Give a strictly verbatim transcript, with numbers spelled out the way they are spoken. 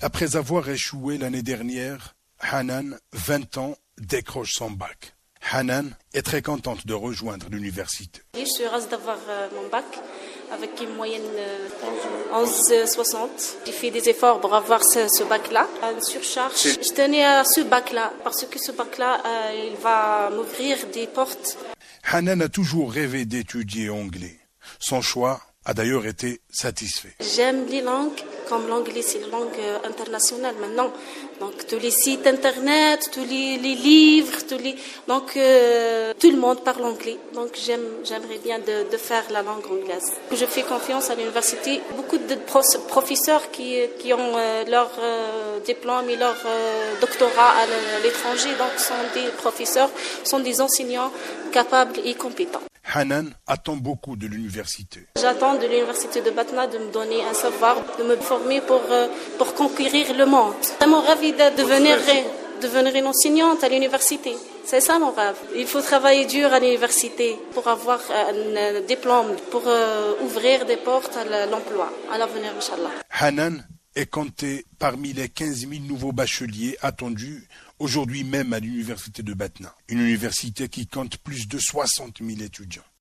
Après avoir échoué l'année dernière, Hanan, vingt ans, décroche son bac. Hanan est très contente de rejoindre l'université. Je suis heureuse d'avoir euh, mon bac avec une moyenne euh, onze virgule soixante. J'ai fait des efforts pour avoir ce, ce bac-là. Une surcharge. Je tenais à ce bac-là parce que ce bac-là, euh, il va m'ouvrir des portes. Hanan a toujours rêvé d'étudier anglais. Son choix a d'ailleurs été satisfait. J'aime les langues, comme l'anglais c'est une langue euh, internationale maintenant. Donc tous les sites internet, tous les, les livres, tous les... donc euh, tout le monde parle anglais. Donc j'aime, j'aimerais bien de, de faire la langue anglaise. Je fais confiance à l'université. Beaucoup de professeurs qui, qui ont euh, leur euh, diplôme et leur euh, doctorat à l'étranger, donc sont des professeurs, sont des enseignants capables et compétents. Hanan attend beaucoup de l'université. J'attends de l'université de Batna de me donner un savoir, de me former pour, euh, pour conquérir le monde. C'est mon rêve de devenir, devenir une enseignante à l'université. C'est ça mon rêve. Il faut travailler dur à l'université pour avoir un diplôme, pour euh, ouvrir des portes à l'emploi, à l'avenir, Inch'Allah. Hanan est compté parmi les quinze mille nouveaux bacheliers attendus aujourd'hui même à l'université de Batna, une université qui compte plus de soixante mille étudiants.